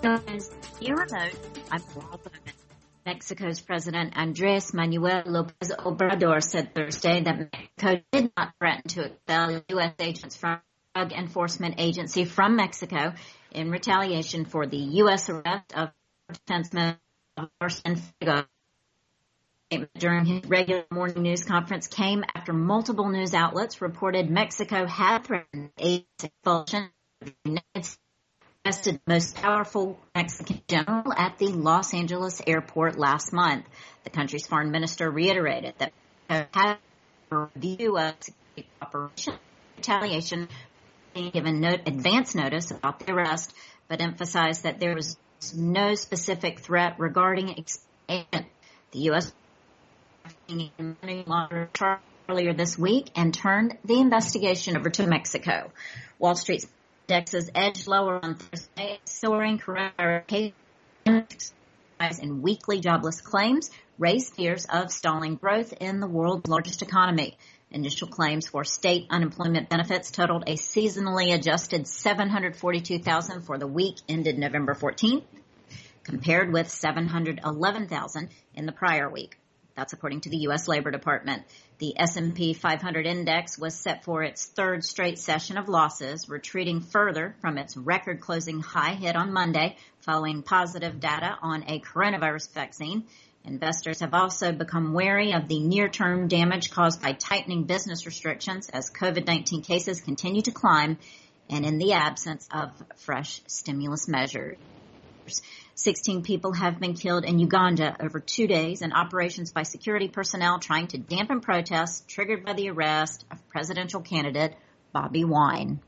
remote. I'm Laura Bowman. Mexico's President Andrés Manuel López Obrador said Thursday that Mexico did not threaten to expel U.S. agents from the Drug Enforcement Agency from Mexico in retaliation for the U.S. arrest of Defense Minister Santiago. During his regular morning news conference came after multiple news outlets reported Mexico had threatened agents' expulsion of the United States. Arrested the most powerful Mexican general at the Los Angeles airport last month. The country's foreign minister reiterated that had a review of security operation retaliation, being given advance notice about the arrest, but emphasized that there was no specific threat regarding expansion. The U.S. money laundering charge earlier this week and turned the investigation over to Mexico. Wall Street's indexes edged lower on Thursday, soaring coronavirus cases and weekly jobless claims raised fears of stalling growth in the world's largest economy. Initial claims for state unemployment benefits totaled a seasonally adjusted 742,000 for the week ended November 14th, compared with 711,000 in the prior week. That's according to the U.S. Labor Department. The S&P 500 index was set for its third straight session of losses, retreating further from its record-closing high hit on Monday following positive data on a coronavirus vaccine. Investors have also become wary of the near-term damage caused by tightening business restrictions as COVID-19 cases continue to climb and in the absence of fresh stimulus measures. 16 people have been killed in Uganda over 2 days in operations by security personnel trying to dampen protests triggered by the arrest of presidential candidate Bobi Wine.